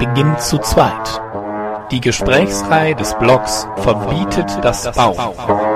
beginnt zu zweit. Die Gesprächsreihe des Blogs verbietet das Bauen.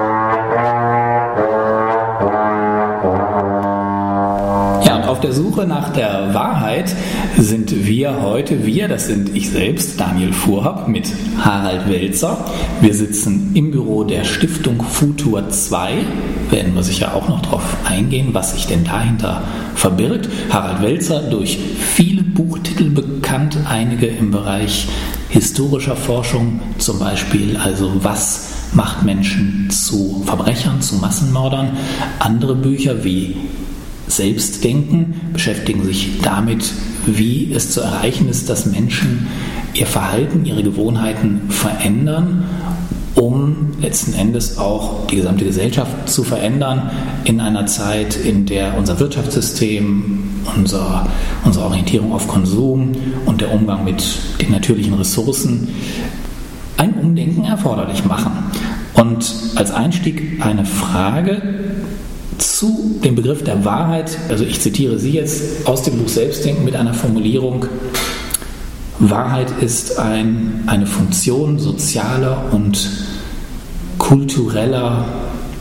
Ja, und auf der Suche nach der Wahrheit sind wir heute, das sind ich selbst, Daniel Fuhrhab, mit Harald Welzer. Wir sitzen im Büro der Stiftung Futur 2. Werden wir sicher auch noch darauf eingehen, was sich denn dahinter verbirgt. Harald Welzer, durch viele Buchtitel bekannt, einige im Bereich historischer Forschung zum Beispiel, also was macht Menschen zu Verbrechern, zu Massenmördern. Andere Bücher wie Selbstdenken beschäftigen sich damit, wie es zu erreichen ist, dass Menschen ihr Verhalten, ihre Gewohnheiten verändern, um letzten Endes auch die gesamte Gesellschaft zu verändern in einer Zeit, in der unser Wirtschaftssystem, unsere Orientierung auf Konsum und der Umgang mit den natürlichen Ressourcen ein Umdenken erforderlich machen. Und als Einstieg eine Frage zu dem Begriff der Wahrheit. Also ich zitiere Sie jetzt aus dem Buch Selbstdenken mit einer Formulierung: Wahrheit ist eine Funktion sozialer und kultureller,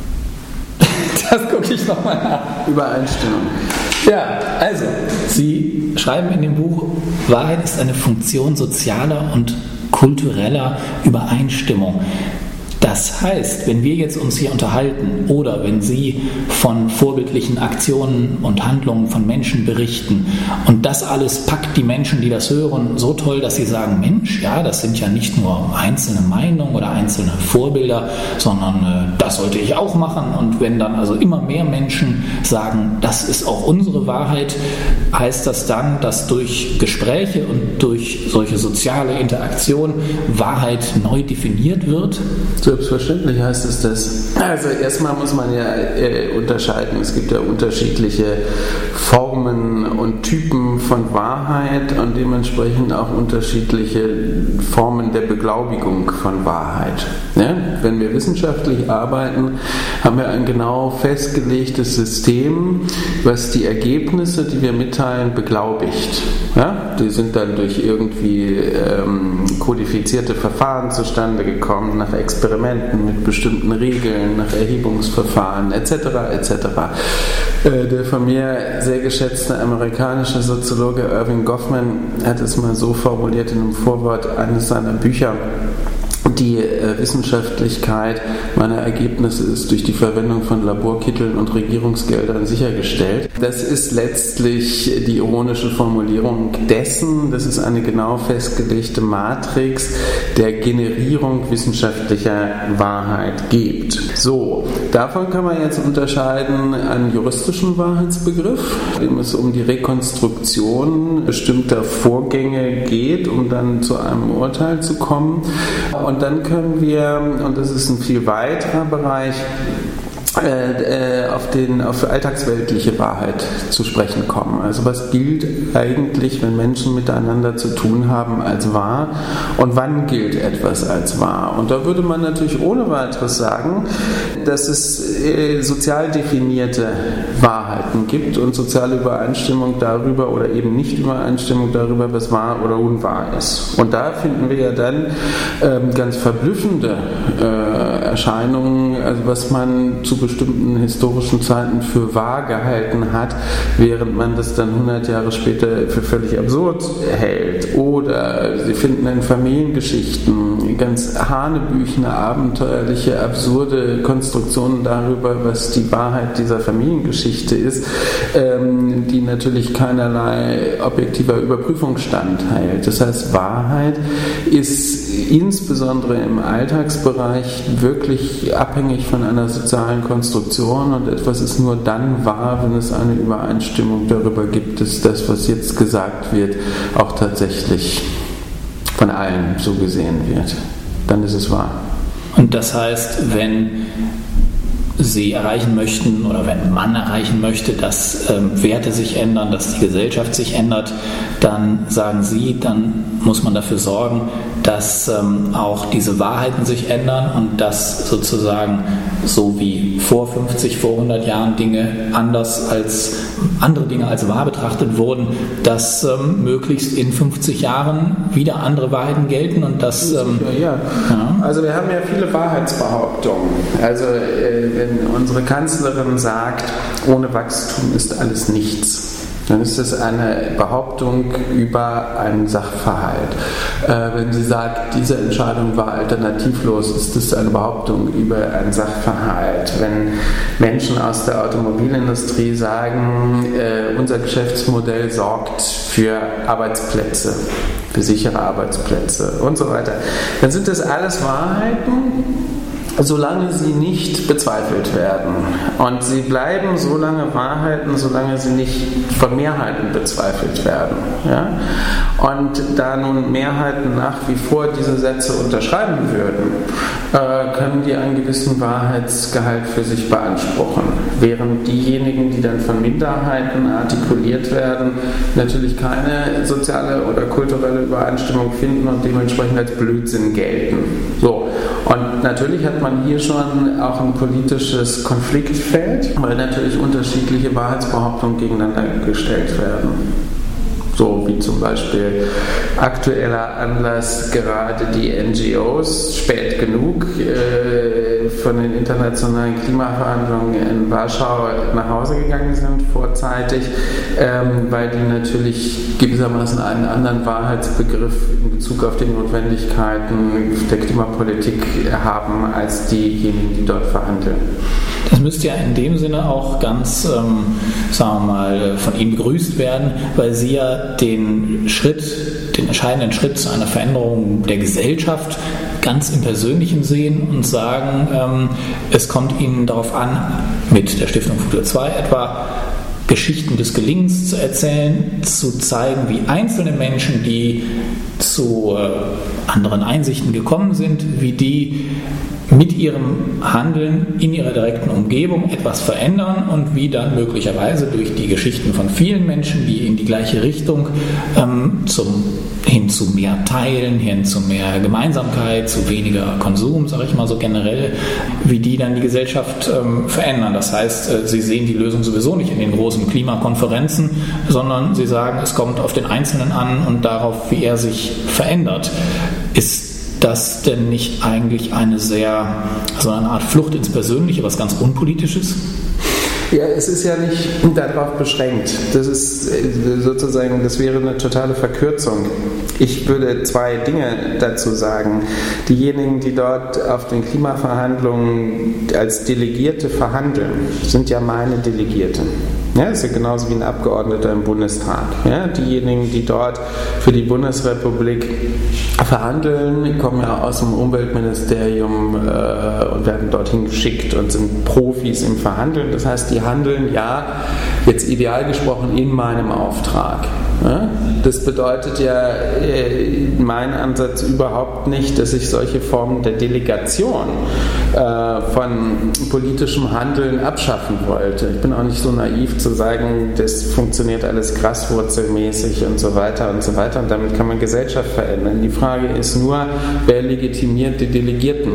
das gucke ich nochmal nach, Übereinstimmung. Ja, also Sie schreiben in dem Buch, Wahrheit ist eine Funktion sozialer und kultureller Übereinstimmung. Das heißt, wenn wir jetzt uns hier unterhalten oder wenn Sie von vorbildlichen Aktionen und Handlungen von Menschen berichten und das alles packt die Menschen, die das hören, so toll, dass sie sagen, Mensch, ja, das sind ja nicht nur einzelne Meinungen oder einzelne Vorbilder, sondern das sollte ich auch machen. Und wenn dann also immer mehr Menschen sagen, das ist auch unsere Wahrheit, heißt das dann, dass durch Gespräche und durch solche soziale Interaktion Wahrheit neu definiert wird? Selbstverständlich heißt es das. Also erstmal muss man ja unterscheiden. Es gibt ja unterschiedliche Formen und Typen von Wahrheit und dementsprechend auch unterschiedliche Formen der Beglaubigung von Wahrheit. Ja? Wenn wir wissenschaftlich arbeiten, haben wir ein genau festgelegtes System, was die Ergebnisse, die wir mitteilen, beglaubigt. Ja? Die sind dann durch irgendwie kodifizierte Verfahren zustande gekommen, nach Experimenten mit bestimmten Regeln, nach Erhebungsverfahren etc. etc. Der von mir sehr geschätzte amerikanische Soziologe Irving Goffman hat es mal so formuliert in einem Vorwort eines seiner Bücher: Die Wissenschaftlichkeit meiner Ergebnisse ist durch die Verwendung von Laborkitteln und Regierungsgeldern sichergestellt. Das ist letztlich die ironische Formulierung dessen, dass es eine genau festgelegte Matrix der Generierung wissenschaftlicher Wahrheit gibt. So, davon kann man jetzt unterscheiden einen juristischen Wahrheitsbegriff, in dem es um die Rekonstruktion bestimmter Vorgänge geht, um dann zu einem Urteil zu kommen. Und dann können wir, und das ist ein viel weiterer Bereich, auf alltagsweltliche Wahrheit zu sprechen kommen. Also was gilt eigentlich, wenn Menschen miteinander zu tun haben, als wahr, und wann gilt etwas als wahr? Und da würde man natürlich ohne weiteres sagen, dass es sozial definierte Wahrheiten gibt und soziale Übereinstimmung darüber oder eben nicht Übereinstimmung darüber, was wahr oder unwahr ist. Und da finden wir ja dann ganz verblüffende Erscheinungen, also was man zu bestimmten historischen Zeiten für wahr gehalten hat, während man das dann 100 Jahre später für völlig absurd hält. Oder Sie finden in Familiengeschichten ganz hanebüchene, abenteuerliche, absurde Konstruktionen darüber, was die Wahrheit dieser Familiengeschichte ist, die natürlich keinerlei objektiver Überprüfung standhält. Das heißt, Wahrheit ist insbesondere im Alltagsbereich wirklich abhängig von einer sozialen Konstruktion, und etwas ist nur dann wahr, wenn es eine Übereinstimmung darüber gibt, dass das, was jetzt gesagt wird, auch tatsächlich von allen so gesehen wird. Dann ist es wahr. Und das heißt, wenn Sie erreichen möchten oder wenn man erreichen möchte, dass Werte sich ändern, dass die Gesellschaft sich ändert, dann sagen Sie, dann muss man dafür sorgen, dass auch diese Wahrheiten sich ändern und dass sozusagen so wie vor 50, vor 100 Jahren andere Dinge als wahr betrachtet wurden, dass möglichst in 50 Jahren wieder andere Wahrheiten gelten und dass... Also wir haben ja viele Wahrheitsbehauptungen. Also wenn unsere Kanzlerin sagt, ohne Wachstum ist alles nichts, dann ist es eine Behauptung über einen Sachverhalt. Wenn sie sagt, diese Entscheidung war alternativlos, ist es eine Behauptung über einen Sachverhalt. Wenn Menschen aus der Automobilindustrie sagen, unser Geschäftsmodell sorgt für Arbeitsplätze, für sichere Arbeitsplätze und so weiter, dann sind das alles Wahrheiten, solange sie nicht bezweifelt werden. Und sie bleiben so lange Wahrheiten, solange sie nicht von Mehrheiten bezweifelt werden. Ja? Und da nun Mehrheiten nach wie vor diese Sätze unterschreiben würden, können die einen gewissen Wahrheitsgehalt für sich beanspruchen. Während diejenigen, die dann von Minderheiten artikuliert werden, natürlich keine soziale oder kulturelle Übereinstimmung finden und dementsprechend als Blödsinn gelten. So. Und natürlich hat man hier schon auch ein politisches Konfliktfeld, weil natürlich unterschiedliche Wahrheitsbehauptungen gegeneinander gestellt werden. So wie zum Beispiel aktueller Anlass gerade die NGOs spät genug von den internationalen Klimaverhandlungen in Warschau nach Hause gegangen sind vorzeitig, weil die natürlich gewissermaßen einen anderen Wahrheitsbegriff in Bezug auf die Notwendigkeiten der Klimapolitik haben als diejenigen, die dort verhandeln. Das müsste ja in dem Sinne auch ganz, sagen wir mal, von Ihnen begrüßt werden, weil Sie ja den entscheidenden Schritt zu einer Veränderung der Gesellschaft ganz im Persönlichen sehen und sagen, es kommt Ihnen darauf an, mit der Stiftung Futur 2 etwa Geschichten des Gelingens zu erzählen, zu zeigen, wie einzelne Menschen, die zu anderen Einsichten gekommen sind, wie die mit ihrem Handeln in ihrer direkten Umgebung etwas verändern und wie dann möglicherweise durch die Geschichten von vielen Menschen, die in die gleiche Richtung hin zu mehr Teilen, hin zu mehr Gemeinsamkeit, zu weniger Konsum, sage ich mal so generell, wie die dann die Gesellschaft verändern. Das heißt, sie sehen die Lösung sowieso nicht in den großen Klimakonferenzen, sondern sie sagen, es kommt auf den Einzelnen an und darauf, wie er sich verändert. Ist das denn nicht eigentlich eine Art Flucht ins Persönliche, was ganz Unpolitisches? Ja, es ist ja nicht darauf beschränkt. Das ist sozusagen, das wäre eine totale Verkürzung. Ich würde zwei Dinge dazu sagen. Diejenigen, die dort auf den Klimaverhandlungen als Delegierte verhandeln, sind ja meine Delegierte. Ja, das ist ja genauso wie ein Abgeordneter im Bundestag. Ja, diejenigen, die dort für die Bundesrepublik verhandeln, kommen ja aus dem Umweltministerium und werden dorthin geschickt und sind Profis im Verhandeln. Das heißt, die handeln ja, jetzt ideal gesprochen, in meinem Auftrag. Ja? Das bedeutet ja mein Ansatz überhaupt nicht, dass ich solche Formen der Delegation von politischem Handeln abschaffen wollte. Ich bin auch nicht so naiv zu sagen, das funktioniert alles graswurzelmäßig und so weiter und so weiter und damit kann man Gesellschaft verändern. Die Frage ist nur, wer legitimiert die Delegierten?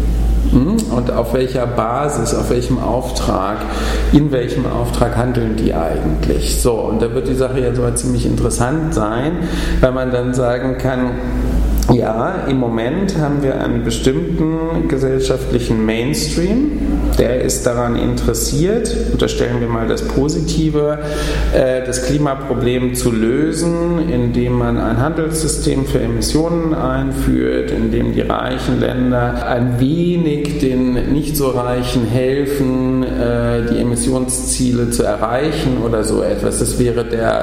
Und auf welcher Basis, auf welchem Auftrag, in welchem Auftrag handeln die eigentlich? So, und da wird die Sache ja so ziemlich interessant sein, weil man dann sagen kann, ja, im Moment haben wir einen bestimmten gesellschaftlichen Mainstream, der ist daran interessiert, unterstellen wir mal das Positive, das Klimaproblem zu lösen, indem man ein Handelssystem für Emissionen einführt, indem die reichen Länder ein wenig den nicht so Reichen helfen, die Emissionsziele zu erreichen oder so etwas. Das wäre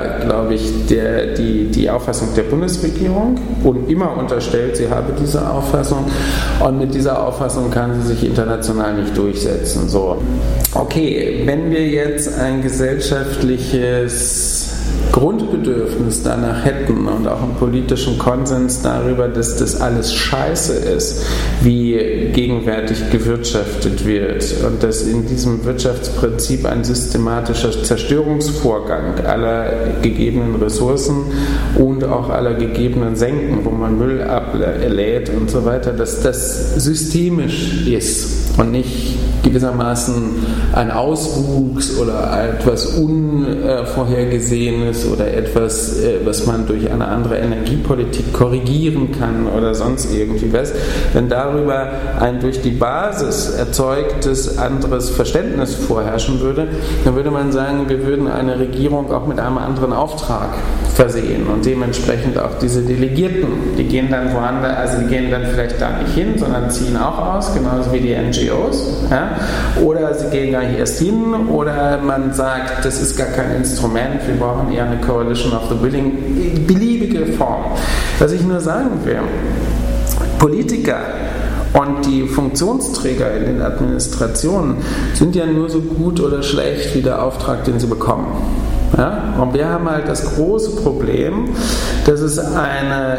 die Auffassung der Bundesregierung und immer unterstellt, sie habe diese Auffassung und mit dieser Auffassung kann sie sich international nicht durchsetzen. So. Okay, wenn wir jetzt ein gesellschaftliches Grundbedürfnis danach hätten und auch einen politischen Konsens darüber, dass das alles scheiße ist, wie gegenwärtig gewirtschaftet wird und dass in diesem Wirtschaftsprinzip ein systematischer Zerstörungsvorgang aller gegebenen Ressourcen und auch aller gegebenen Senken, wo man Müll ablädt und so weiter, dass das systemisch ist und nicht gewissermaßen ein Auswuchs oder etwas Unvorhergesehenes oder etwas, was man durch eine andere Energiepolitik korrigieren kann oder sonst irgendwie was. Wenn darüber ein durch die Basis erzeugtes anderes Verständnis vorherrschen würde, dann würde man sagen, wir würden eine Regierung auch mit einem anderen Auftrag versehen und dementsprechend auch diese Delegierten, die gehen dann woanders, also die gehen dann vielleicht da nicht hin, sondern ziehen auch aus, genauso wie die NGOs, ja? Oder sie gehen gar nicht erst hin, oder man sagt, das ist gar kein Instrument, wir brauchen eher eine Coalition of the Willing, beliebige Form. Was ich nur sagen will, Politiker und die Funktionsträger in den Administrationen sind ja nur so gut oder schlecht wie der Auftrag, den sie bekommen. Ja? Und wir haben halt das große Problem, dass es eine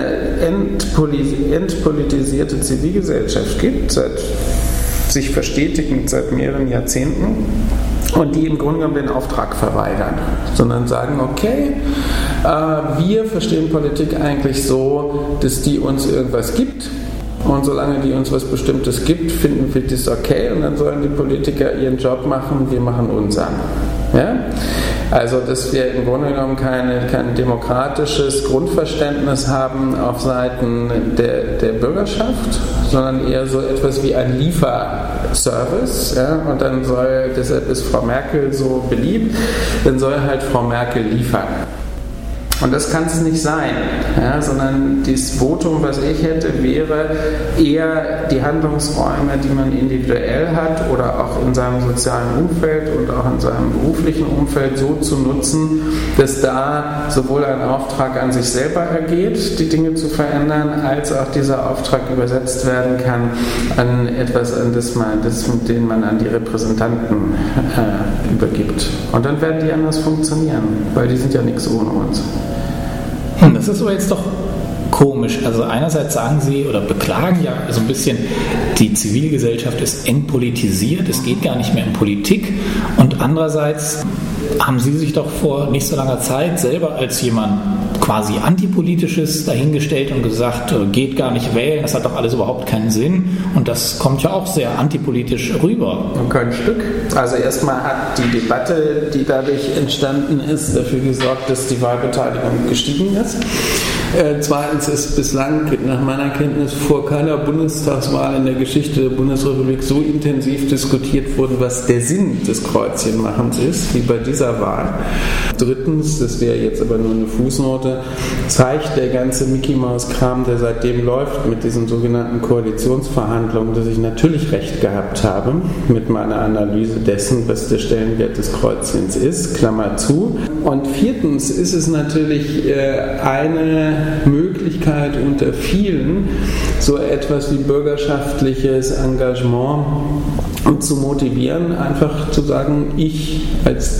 entpolitisierte Zivilgesellschaft gibt, sich verstetigend seit mehreren Jahrzehnten, und die im Grunde genommen den Auftrag verweigern, sondern sagen, okay, wir verstehen Politik eigentlich so, dass die uns irgendwas gibt. Und solange die uns was Bestimmtes gibt, finden wir das okay, und dann sollen die Politiker ihren Job machen, wir machen unseren. Ja? Also, dass wir im Grunde genommen kein demokratisches Grundverständnis haben auf Seiten der Bürgerschaft, sondern eher so etwas wie ein Lieferservice. Ja? Und dann deshalb ist Frau Merkel so beliebt, dann soll halt Frau Merkel liefern. Und das kann es nicht sein, ja, sondern das Votum, was ich hätte, wäre eher die Handlungsräume, die man individuell hat oder auch in seinem sozialen Umfeld und auch in seinem beruflichen Umfeld so zu nutzen, dass da sowohl ein Auftrag an sich selber ergeht, die Dinge zu verändern, als auch dieser Auftrag übersetzt werden kann an etwas, mit dem man an die Repräsentanten übergibt. Und dann werden die anders funktionieren, weil die sind ja nichts ohne uns. Das ist aber jetzt doch komisch. Also einerseits sagen Sie oder beklagen ja so ein bisschen, die Zivilgesellschaft ist entpolitisiert, es geht gar nicht mehr um Politik, und andererseits haben Sie sich doch vor nicht so langer Zeit selber als jemand quasi Antipolitisches dahingestellt und gesagt, geht gar nicht wählen, das hat doch alles überhaupt keinen Sinn, und das kommt ja auch sehr antipolitisch rüber. Kein Stück. Also erstmal hat die Debatte, die dadurch entstanden ist, dafür gesorgt, dass die Wahlbeteiligung gestiegen ist. Zweitens ist bislang nach meiner Kenntnis vor keiner Bundestagswahl in der Geschichte der Bundesrepublik so intensiv diskutiert worden, was der Sinn des Kreuzchenmachens ist, wie bei dieser Wahl. Drittens, das wäre jetzt aber nur eine Fußnote, zeigt der ganze Mickey-Maus-Kram, der seitdem läuft mit diesen sogenannten Koalitionsverhandlungen, dass ich natürlich recht gehabt habe mit meiner Analyse dessen, was der Stellenwert des Kreuzchens ist, Klammer zu. Und viertens ist es natürlich eine Möglichkeit unter vielen, so etwas wie bürgerschaftliches Engagement zu motivieren, einfach zu sagen, ich als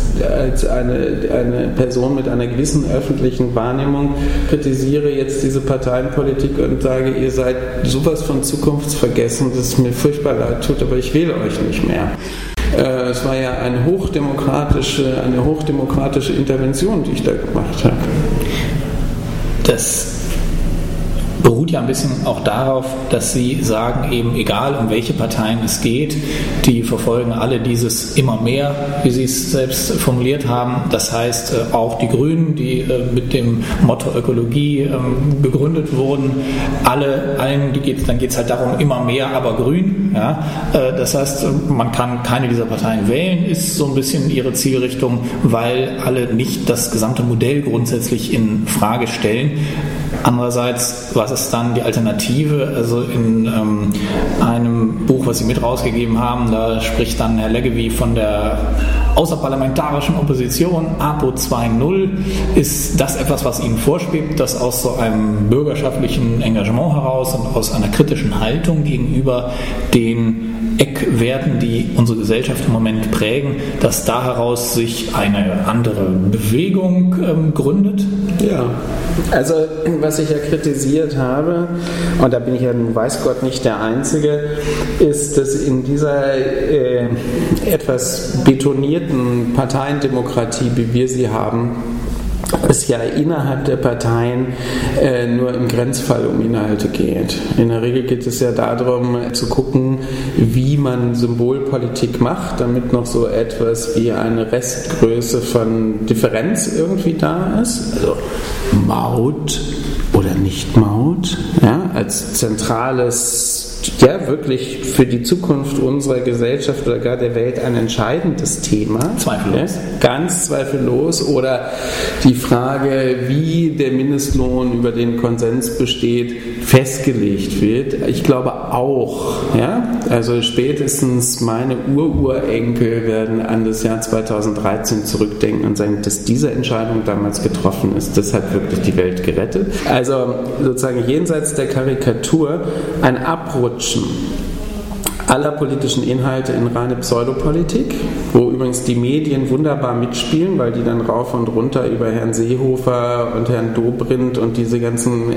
eine Person mit einer gewissen öffentlichen Wahrnehmung kritisiere jetzt diese Parteienpolitik und sage, ihr seid sowas von zukunftsvergessen, dass es mir furchtbar leid tut, aber ich wähle euch nicht mehr. Es war ja eine hochdemokratische Intervention, die ich da gemacht habe. Das beruht ja ein bisschen auch darauf, dass Sie sagen, eben egal um welche Parteien es geht, die verfolgen alle dieses immer mehr, wie Sie es selbst formuliert haben. Das heißt, auch die Grünen, die mit dem Motto Ökologie gegründet wurden, dann geht es halt darum, immer mehr, aber grün. Ja? Das heißt, man kann keine dieser Parteien wählen, ist so ein bisschen ihre Zielrichtung, weil alle nicht das gesamte Modell grundsätzlich in Frage stellen. Andererseits, was ist dann die Alternative? Also in einem Buch, was Sie mit rausgegeben haben, da spricht dann Herr Leggevi von der außerparlamentarischen Opposition, APO 2.0. Ist das etwas, was Ihnen vorschwebt, dass aus so einem bürgerschaftlichen Engagement heraus und aus einer kritischen Haltung gegenüber den Eckwerten, die unsere Gesellschaft im Moment prägen, dass da heraus sich eine andere Bewegung gründet? Ja, also was ich ja kritisiert habe, und da bin ich ja nun weiß Gott nicht der Einzige, ist, dass in dieser etwas betonierten Parteiendemokratie, wie wir sie haben, es ja innerhalb der Parteien nur im Grenzfall um Inhalte geht. In der Regel geht es ja darum, zu gucken, wie man Symbolpolitik macht, damit noch so etwas wie eine Restgröße von Differenz irgendwie da ist. Also Maut oder Nicht-Maut, ja, als zentrales, ja, wirklich für die Zukunft unserer Gesellschaft oder gar der Welt ein entscheidendes Thema. Zweifellos. Ja, ganz zweifellos. Oder die Frage, wie der Mindestlohn, über den Konsens besteht, festgelegt wird. Ich glaube auch. Ja? Also spätestens meine Ururenkel werden an das Jahr 2013 zurückdenken und sagen, dass diese Entscheidung damals getroffen ist. Das hat wirklich die Welt gerettet. Also sozusagen jenseits der Karikatur ein Abrutschen aller politischen Inhalte in reine Pseudopolitik, wo übrigens die Medien wunderbar mitspielen, weil die dann rauf und runter über Herrn Seehofer und Herrn Dobrindt und diese ganzen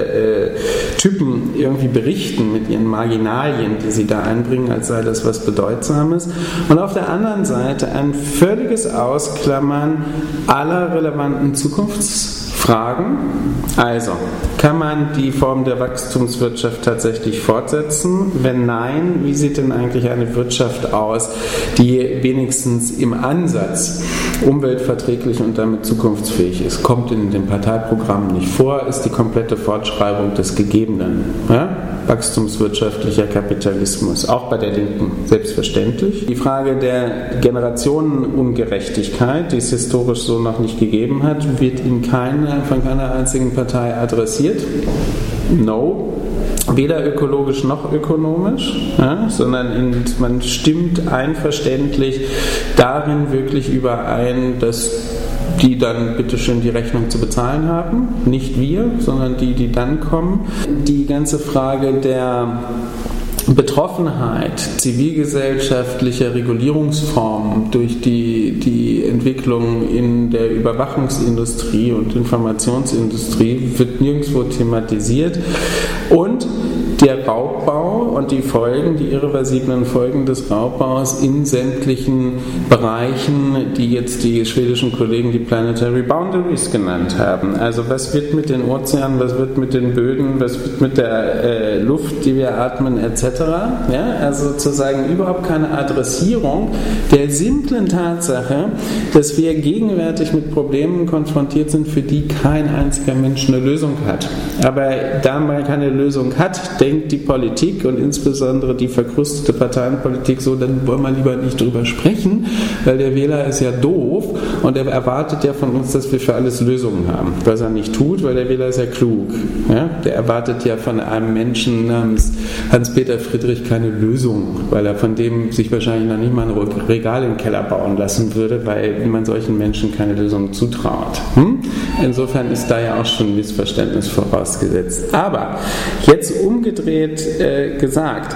Typen irgendwie berichten mit ihren Marginalien, die sie da einbringen, als sei das was Bedeutsames. Und auf der anderen Seite ein völliges Ausklammern aller relevanten Zukunftsfragen. Also, kann man die Form der Wachstumswirtschaft tatsächlich fortsetzen? Wenn nein, wie sieht denn eigentlich eine Wirtschaft aus, die wenigstens im Ansatz umweltverträglich und damit zukunftsfähig ist? Kommt in den Parteiprogrammen nicht vor, ist die komplette Fortschreibung des Gegebenen. Ja? Wachstumswirtschaftlicher Kapitalismus, auch bei der Linken, selbstverständlich. Die Frage der Generationenungerechtigkeit, die es historisch so noch nicht gegeben hat, wird von keiner einzigen Partei adressiert. No. Weder ökologisch noch ökonomisch, ja, sondern man stimmt einverständlich darin wirklich überein, dass die dann bitteschön die Rechnung zu bezahlen haben. Nicht wir, sondern die dann kommen. Die ganze Frage der Betroffenheit zivilgesellschaftlicher Regulierungsformen durch die Entwicklung in der Überwachungsindustrie und Informationsindustrie wird nirgendwo thematisiert. Und der Raubbau und die Folgen, die irreversiblen Folgen des Raubbaus in sämtlichen Bereichen, die jetzt die schwedischen Kollegen die Planetary Boundaries genannt haben. Also was wird mit den Ozeanen, was wird mit den Böden, was wird mit der Luft, die wir atmen, etc. Ja, also sozusagen überhaupt keine Adressierung der simplen Tatsache, dass wir gegenwärtig mit Problemen konfrontiert sind, für die kein einziger Mensch eine Lösung hat. Aber da man keine Lösung hat, denkt die Politik und insbesondere die verkrustete Parteienpolitik so, dann wollen wir lieber nicht drüber sprechen, weil der Wähler ist ja doof und er erwartet ja von uns, dass wir für alles Lösungen haben. Was er nicht tut, weil der Wähler ist ja klug. Ja? Der erwartet ja von einem Menschen namens Hans-Peter Friedrich keine Lösung, weil er von dem sich wahrscheinlich noch nicht mal ein Regal im Keller bauen lassen würde, weil man solchen Menschen keine Lösung zutraut. Insofern ist da ja auch schon ein Missverständnis vorausgesetzt. Aber jetzt umgedreht gesagt,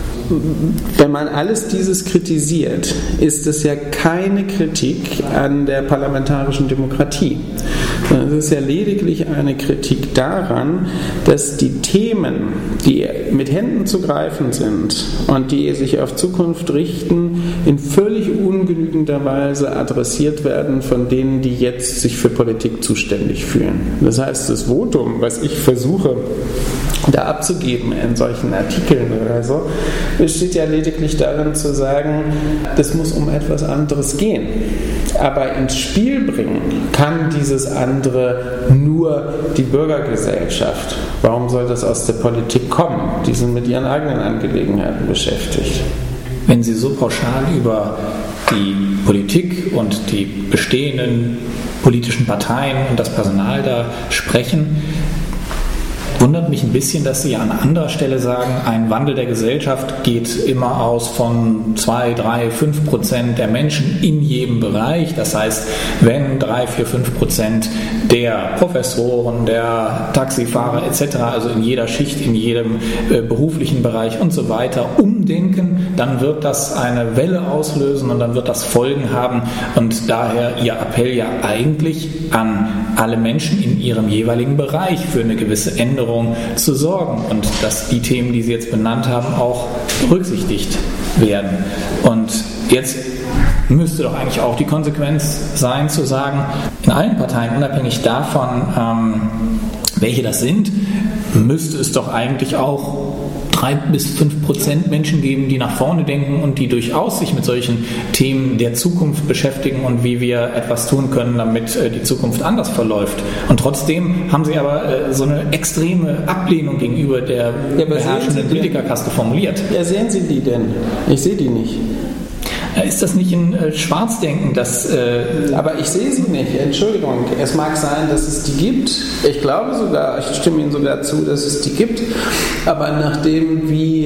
wenn man alles dieses kritisiert, ist es ja keine Kritik an der parlamentarischen Demokratie. Es ist ja lediglich eine Kritik daran, dass die Themen, die mit Händen zu greifen sind und die sich auf Zukunft richten, in völlig ungenügender Weise adressiert werden von denen, die jetzt sich für Politik zuständig fühlen. Das heißt, das Votum, was ich versuche da abzugeben in solchen Artikeln oder so, besteht ja lediglich darin zu sagen, das muss um etwas anderes gehen. Aber ins Spiel bringen kann dieses andere nur die Bürgergesellschaft. Warum soll das aus der Politik kommen? Die sind mit ihren eigenen Angelegenheiten beschäftigt. Wenn Sie so pauschal über die Politik und die bestehenden politischen Parteien und das Personal da sprechen, wundert mich ein bisschen, dass Sie an anderer Stelle sagen, ein Wandel der Gesellschaft geht immer aus von 2, 3, 5% der Menschen in jedem Bereich. Das heißt, wenn 3, 4, 5% der Professoren, der Taxifahrer etc., also in jeder Schicht, in jedem beruflichen Bereich und so weiter umdenken, dann wird das eine Welle auslösen und dann wird das Folgen haben. Und daher Ihr Appell ja eigentlich an alle Menschen in ihrem jeweiligen Bereich für eine gewisse Änderung zu sorgen und dass die Themen, die Sie jetzt benannt haben, auch berücksichtigt werden. Und jetzt müsste doch eigentlich auch die Konsequenz sein, zu sagen, in allen Parteien, unabhängig davon, welche das sind, müsste es doch eigentlich auch 3-5% Menschen geben, die nach vorne denken und die durchaus sich mit solchen Themen der Zukunft beschäftigen und wie wir etwas tun können, damit die Zukunft anders verläuft. Und trotzdem haben sie aber so eine extreme Ablehnung gegenüber der beherrschenden Politikerkaste formuliert. Ja, sehen Sie die denn? Ich sehe die nicht. Ist das nicht ein Schwarzdenken? Aber ich sehe sie nicht. Entschuldigung. Es mag sein, dass es die gibt. Ich glaube sogar, ich stimme Ihnen sogar zu, dass es die gibt. Aber nachdem wie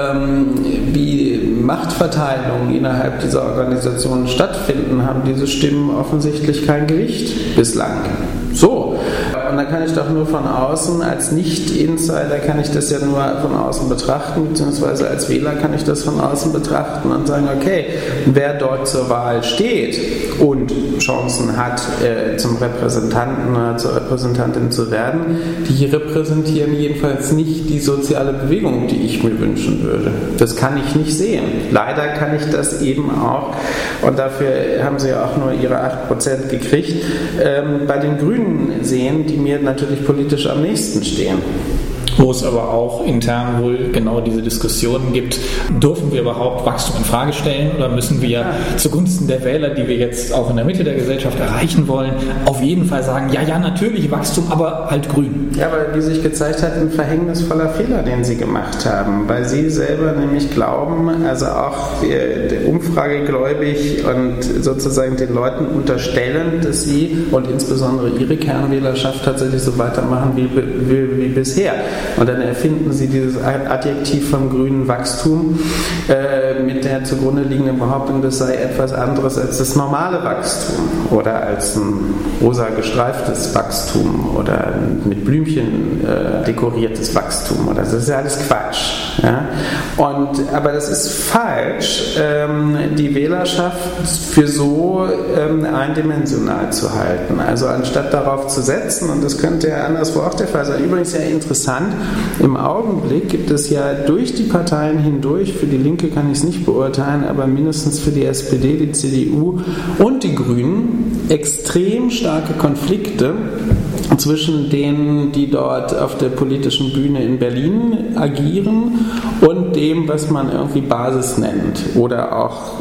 Machtverteilungen innerhalb dieser Organisationen stattfinden, haben diese Stimmen offensichtlich kein Gewicht bislang. So. Und dann kann ich doch nur von außen, als Nicht-Insider kann ich das ja nur von außen betrachten, beziehungsweise als Wähler kann ich das von außen betrachten und sagen, okay, wer dort zur Wahl steht und Chancen hat, zum Repräsentanten oder zur Repräsentantin zu werden, die repräsentieren jedenfalls nicht die soziale Bewegung, die ich mir wünschen würde. Das kann ich nicht sehen. Leider kann ich das eben auch, und dafür haben sie ja auch nur ihre 8% gekriegt, bei den Grünen sehen, die mir natürlich politisch am nächsten stehen. Wo es aber auch intern wohl genau diese Diskussionen gibt, dürfen wir überhaupt Wachstum in Frage stellen oder müssen wir zugunsten der Wähler, die wir jetzt auch in der Mitte der Gesellschaft erreichen wollen, auf jeden Fall sagen, ja, natürlich Wachstum, aber halt grün. Ja, aber wie sich gezeigt hat, ein verhängnisvoller Fehler, den sie gemacht haben, weil sie selber nämlich glauben, also auch umfragegläubig und sozusagen den Leuten unterstellen, dass sie und insbesondere ihre Kernwählerschaft tatsächlich so weitermachen wie bisher. Und dann erfinden sie dieses Adjektiv vom grünen Wachstum mit der zugrunde liegenden Behauptung, das sei etwas anderes als das normale Wachstum oder als ein rosa gestreiftes Wachstum oder mit Blümchen dekoriertes Wachstum. Oder das ist ja alles Quatsch. Ja? Aber das ist falsch, die Wählerschaft für so eindimensional zu halten. Also anstatt darauf zu setzen, und das könnte ja anderswo auch der Fall sein, übrigens ja interessant, im Augenblick gibt es ja durch die Parteien hindurch, für die Linke kann ich es nicht beurteilen, aber mindestens für die SPD, die CDU und die Grünen extrem starke Konflikte zwischen denen, die dort auf der politischen Bühne in Berlin agieren und dem, was man irgendwie Basis nennt oder auch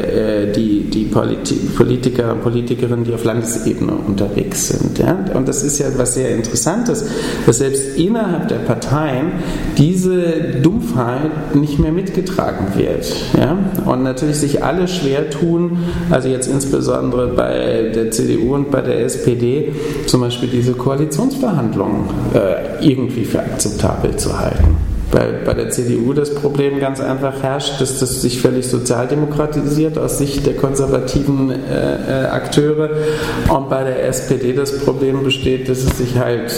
die Politiker und Politikerinnen, die auf Landesebene unterwegs sind. Ja? Und das ist ja was sehr Interessantes, dass selbst innerhalb der Parteien diese Dumpfheit nicht mehr mitgetragen wird. Ja? Und natürlich sich alle schwer tun, also jetzt insbesondere bei der CDU und bei der SPD, zum Beispiel diese Koalitionsverhandlungen irgendwie für akzeptabel zu halten. Weil bei der CDU das Problem ganz einfach herrscht, dass das sich völlig sozialdemokratisiert aus Sicht der konservativen Akteure, und bei der SPD das Problem besteht, dass es sich halt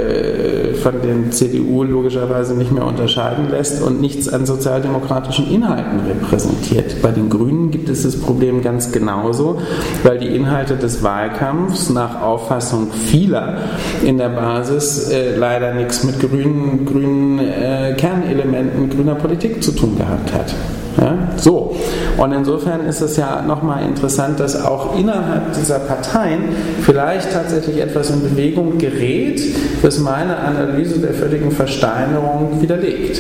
von den CDU logischerweise nicht mehr unterscheiden lässt und nichts an sozialdemokratischen Inhalten repräsentiert. Bei den Grünen gibt es das Problem ganz genauso, weil die Inhalte des Wahlkampfs nach Auffassung vieler in der Basis leider nichts mit grünen Kernelementen grüner Politik zu tun gehabt hat. Ja, so. Und insofern ist es ja nochmal interessant, dass auch innerhalb dieser Parteien vielleicht tatsächlich etwas in Bewegung gerät, das meine Analyse der völligen Versteinerung widerlegt.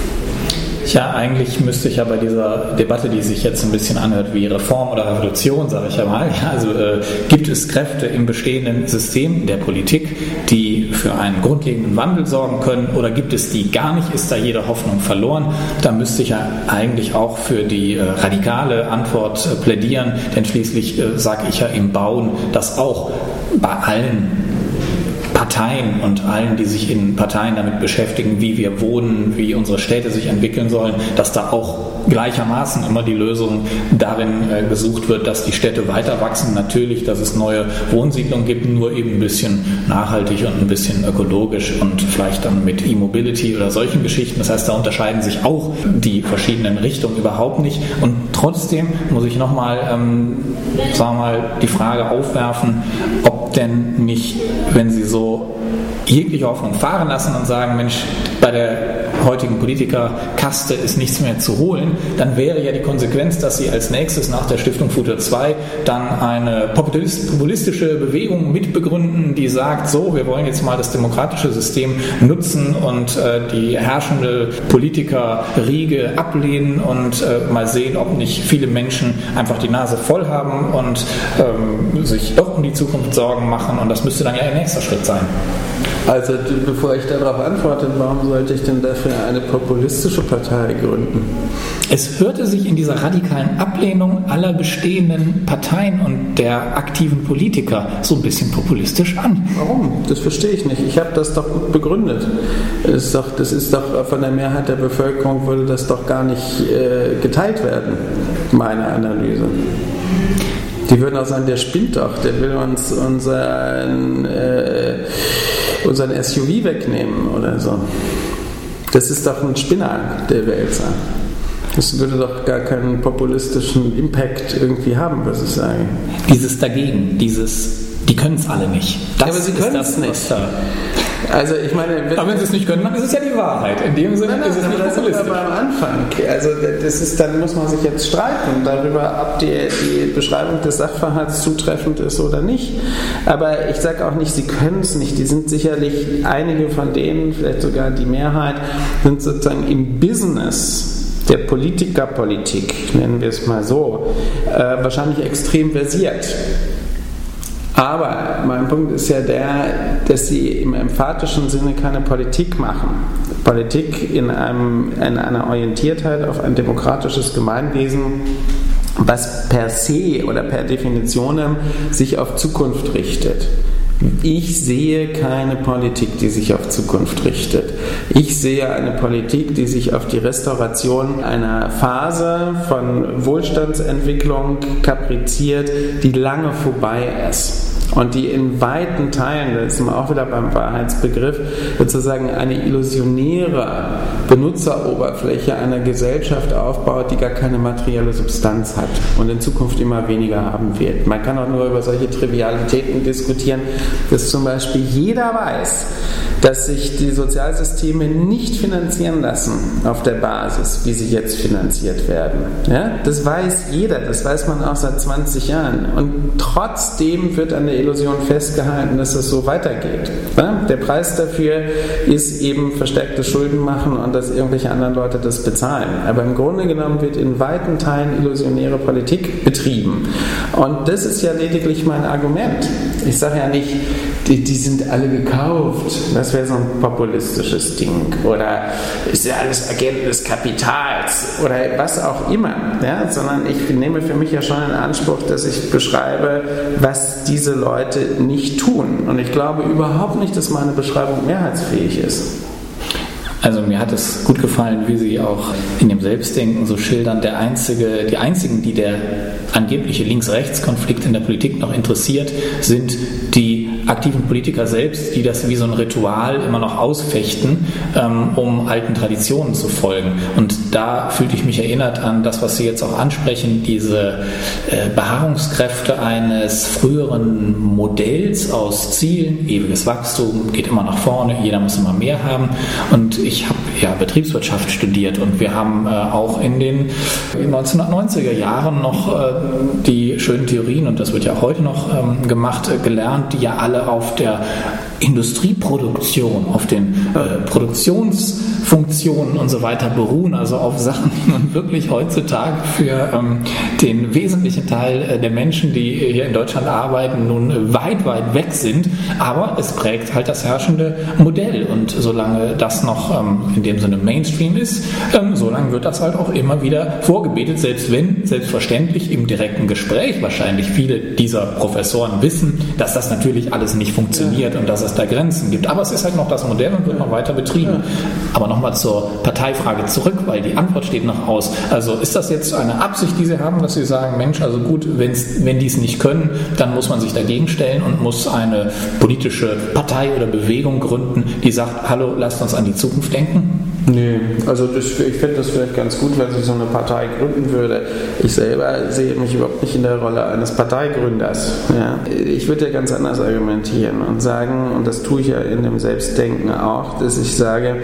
Ja, eigentlich müsste ich ja bei dieser Debatte, die sich jetzt ein bisschen anhört wie Reform oder Revolution, sage ich ja mal, also gibt es Kräfte im bestehenden System der Politik, die für einen grundlegenden Wandel sorgen können, oder gibt es die gar nicht? Ist da jede Hoffnung verloren? Da müsste ich ja eigentlich auch für die radikale Antwort plädieren, denn schließlich sage ich ja im Bauen, dass auch bei allen Parteien und allen, die sich in Parteien damit beschäftigen, wie wir wohnen, wie unsere Städte sich entwickeln sollen, dass da auch gleichermaßen immer die Lösung darin gesucht wird, dass die Städte weiter wachsen. Natürlich, dass es neue Wohnsiedlungen gibt, nur eben ein bisschen nachhaltig und ein bisschen ökologisch und vielleicht dann mit E-Mobility oder solchen Geschichten. Das heißt, da unterscheiden sich auch die verschiedenen Richtungen überhaupt nicht. Und trotzdem muss ich nochmal, die Frage aufwerfen, ob denn nicht, wenn Sie so jegliche Hoffnung fahren lassen und sagen, Mensch, bei der heutigen Politikerkaste ist nichts mehr zu holen, dann wäre ja die Konsequenz, dass sie als nächstes nach der Stiftung Future 2 dann eine populistische Bewegung mitbegründen, die sagt, so, wir wollen jetzt mal das demokratische System nutzen und die herrschende Politikerriege ablehnen und mal sehen, ob nicht viele Menschen einfach die Nase voll haben und sich doch um die Zukunft Sorgen machen, und das müsste dann ja ein nächster Schritt sein. Also bevor ich darauf antworte, warum sollte ich denn dafür eine populistische Partei gründen? Es hörte sich in dieser radikalen Ablehnung aller bestehenden Parteien und der aktiven Politiker so ein bisschen populistisch an. Warum? Das verstehe ich nicht. Ich habe das doch gut begründet. Das ist doch von der Mehrheit der Bevölkerung würde das doch gar nicht geteilt werden, meine Analyse. Die würden auch sagen, der spinnt doch, der will uns unseren SUV wegnehmen oder so. Das ist doch ein Spinner, der Wälzer. Das würde doch gar keinen populistischen Impact irgendwie haben, was ich sage. Dieses dagegen, die können es alle nicht. Das aber sie können es nicht. Also ich meine, aber wenn sie es nicht können, dann ist es ja die Wahrheit. In dem Sinne ist es nicht populistisch. Aber am Anfang. Also dann muss man sich jetzt streiten darüber, ob die Beschreibung des Sachverhalts zutreffend ist oder nicht. Aber ich sage auch nicht, sie können es nicht. Die sind sicherlich, einige von denen, vielleicht sogar die Mehrheit, sind sozusagen im Business der Politikerpolitik, nennen wir es mal so, wahrscheinlich extrem versiert. Aber mein Punkt ist ja der, dass sie im emphatischen Sinne keine Politik machen. Politik in einer Orientiertheit auf ein demokratisches Gemeinwesen, was per se oder per Definition sich auf Zukunft richtet. Ich sehe keine Politik, die sich auf Zukunft richtet. Ich sehe eine Politik, die sich auf die Restauration einer Phase von Wohlstandsentwicklung kapriziert, die lange vorbei ist. Und die in weiten Teilen, da sind wir auch wieder beim Wahrheitsbegriff, sozusagen eine illusionäre Benutzeroberfläche einer Gesellschaft aufbaut, die gar keine materielle Substanz hat und in Zukunft immer weniger haben wird. Man kann auch nur über solche Trivialitäten diskutieren, dass zum Beispiel jeder weiß, dass sich die Sozialsysteme nicht finanzieren lassen auf der Basis, wie sie jetzt finanziert werden. Ja? Das weiß jeder, das weiß man auch seit 20 Jahren. Und trotzdem wird an der Illusion festgehalten, dass es so weitergeht. Ja? Der Preis dafür ist eben verstärkte Schulden machen und dass irgendwelche anderen Leute das bezahlen. Aber im Grunde genommen wird in weiten Teilen illusionäre Politik betrieben. Und das ist ja lediglich mein Argument. Ich sage ja nicht, die sind alle gekauft. Das wäre so ein populistisches Ding. Oder ist ja alles Agenten des Kapitals oder was auch immer. Ja? Sondern ich nehme für mich ja schon in Anspruch, dass ich beschreibe, was diese Leute nicht tun. Und ich glaube überhaupt nicht, dass meine Beschreibung mehrheitsfähig ist. Also mir hat es gut gefallen, wie Sie auch in dem Selbstdenken so schildern, die einzigen, die der angebliche Links-Rechts-Konflikt in der Politik noch interessiert, sind die aktiven Politiker selbst, die das wie so ein Ritual immer noch ausfechten, um alten Traditionen zu folgen. Und da fühlte ich mich erinnert an das, was Sie jetzt auch ansprechen, diese Beharrungskräfte eines früheren Modells aus Zielen, ewiges Wachstum, geht immer nach vorne, jeder muss immer mehr haben. Und ich habe ja Betriebswirtschaft studiert und wir haben auch in den 1990er Jahren noch die schönen Theorien, und das wird ja auch heute noch gemacht, gelernt, die ja alle auf der Industrieproduktion, auf den Produktionsfunktionen und so weiter beruhen, also auf Sachen, die nun wirklich heutzutage für den wesentlichen Teil der Menschen, die hier in Deutschland arbeiten, nun weit, weit weg sind, aber es prägt halt das herrschende Modell, und solange das noch in dem Sinne Mainstream ist, solange wird das halt auch immer wieder vorgebetet, selbst wenn selbstverständlich im direkten Gespräch wahrscheinlich viele dieser Professoren wissen, dass das natürlich alles nicht funktioniert und dass es da Grenzen gibt. Aber es ist halt noch das Modell und wird noch weiter betrieben. Aber nochmal zur Parteifrage zurück, weil die Antwort steht noch aus. Also ist das jetzt eine Absicht, die Sie haben, dass Sie sagen, Mensch, also gut, wenn die es nicht können, dann muss man sich dagegen stellen und muss eine politische Partei oder Bewegung gründen, die sagt, hallo, lasst uns an die Zukunft denken? Nee, also ich finde das vielleicht ganz gut, wenn sich so eine Partei gründen würde. Ich selber sehe mich überhaupt nicht in der Rolle eines Parteigründers. Ja. Ich würde ja ganz anders argumentieren und sagen, und das tue ich ja in dem Selbstdenken auch, dass ich sage,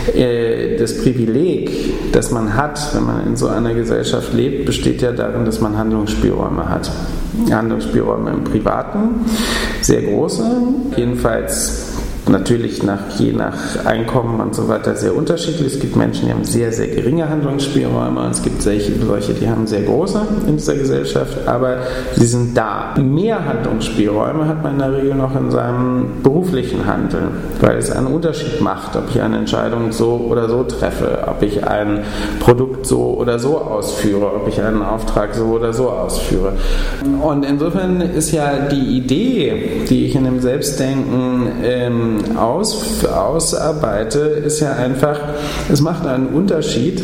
das Privileg, das man hat, wenn man in so einer Gesellschaft lebt, besteht ja darin, dass man Handlungsspielräume hat. Handlungsspielräume im Privaten, sehr große, jedenfalls natürlich je nach Einkommen und so weiter sehr unterschiedlich. Es gibt Menschen, die haben sehr, sehr geringe Handlungsspielräume und es gibt solche, die haben sehr große in dieser Gesellschaft, aber sie sind da. Mehr Handlungsspielräume hat man in der Regel noch in seinem beruflichen Handeln, weil es einen Unterschied macht, ob ich eine Entscheidung so oder so treffe, ob ich ein Produkt so oder so ausführe, ob ich einen Auftrag so oder so ausführe. Und insofern ist ja die Idee, die ich in dem Selbstdenken ausarbeite, ist ja einfach, es macht einen Unterschied,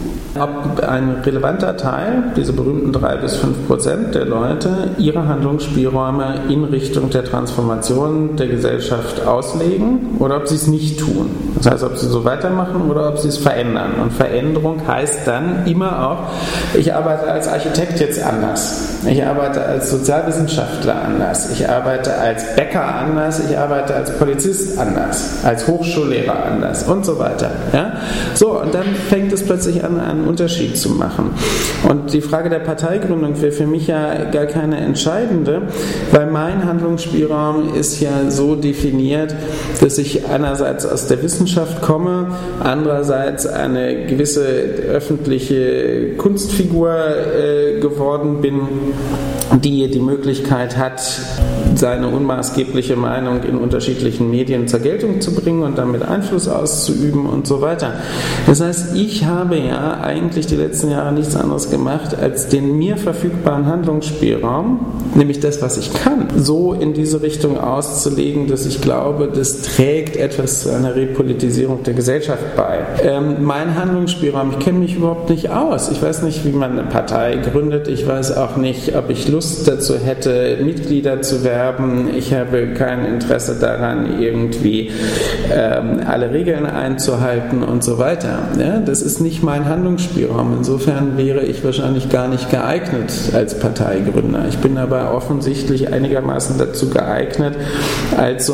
ob ein relevanter Teil, diese berühmten 3-5% der Leute, ihre Handlungsspielräume in Richtung der Transformation der Gesellschaft auslegen oder ob sie es nicht tun. Das heißt, ob sie so weitermachen oder ob sie es verändern. Und Veränderung heißt dann immer auch, ich arbeite als Architekt jetzt anders. Ich arbeite als Sozialwissenschaftler anders. Ich arbeite als Bäcker anders. Ich arbeite als Polizist anders. Als Hochschullehrer anders und so weiter. Ja? So, und dann fängt es plötzlich an, einen Unterschied zu machen. Und die Frage der Parteigründung wäre für mich ja gar keine entscheidende, weil mein Handlungsspielraum ist ja so definiert, dass ich einerseits aus der Wissenschaft komme, andererseits eine gewisse öffentliche Kunstfigur geworden bin, die die Möglichkeit hat, seine unmaßgebliche Meinung in unterschiedlichen Medien zur Geltung zu bringen und damit Einfluss auszuüben und so weiter. Das heißt, ich habe ja eigentlich die letzten Jahre nichts anderes gemacht, als den mir verfügbaren Handlungsspielraum, nämlich das, was ich kann, so in diese Richtung auszulegen, dass ich glaube, das trägt etwas zu einer Repolitisierung der Gesellschaft bei. Mein Handlungsspielraum, ich kenne mich überhaupt nicht aus. Ich weiß nicht, wie man eine Partei gründet. Ich weiß auch nicht, ob ich Lust dazu hätte, Mitglieder zu werben. Ich habe kein Interesse daran, irgendwie alle Regeln einzuhalten und so weiter. Ja, das ist nicht mein Handlungsspielraum. Insofern wäre ich wahrscheinlich gar nicht geeignet als Parteigründer. Ich bin aber offensichtlich einigermaßen dazu geeignet, als so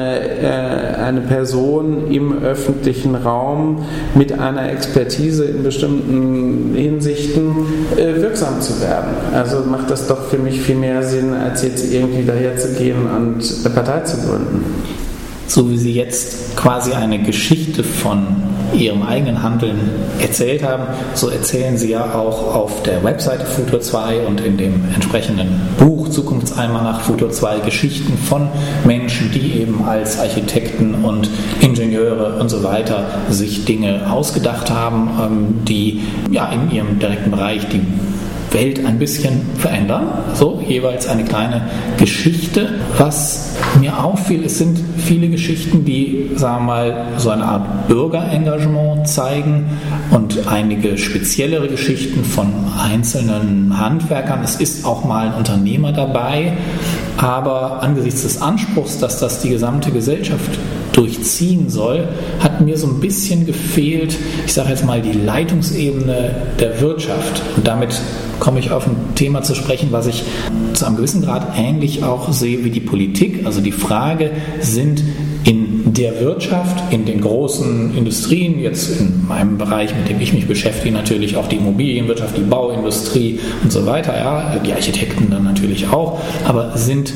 eine Person im öffentlichen Raum mit einer Expertise in bestimmten Hinsichten wirksam zu werden. Also macht das doch für mich viel mehr Sinn, als jetzt irgendwie daher zu gehen und eine Partei zu gründen. So wie Sie jetzt quasi eine Geschichte von Ihrem eigenen Handeln erzählt haben, so erzählen Sie ja auch auf der Webseite Futur 2 und in dem entsprechenden Buch Zukunftsalmanach Futur 2 Geschichten von Menschen, die eben als Architekten und Ingenieure und so weiter sich Dinge ausgedacht haben, die ja in ihrem direkten Bereich die Welt ein bisschen verändern. So, jeweils eine kleine Geschichte. Was mir auffiel, es sind viele Geschichten, die, sagen wir mal, so eine Art Bürgerengagement zeigen und einige speziellere Geschichten von einzelnen Handwerkern. Es ist auch mal ein Unternehmer dabei, aber angesichts des Anspruchs, dass das die gesamte Gesellschaft durchziehen soll, hat mir so ein bisschen gefehlt, ich sage jetzt mal, die Leitungsebene der Wirtschaft. Und damit komme ich auf ein Thema zu sprechen, was ich zu einem gewissen Grad ähnlich auch sehe wie die Politik. Also die Frage, sind in der Wirtschaft, in den großen Industrien, jetzt in meinem Bereich, mit dem ich mich beschäftige, natürlich auch die Immobilienwirtschaft, die Bauindustrie und so weiter, ja, die Architekten dann natürlich auch, aber sind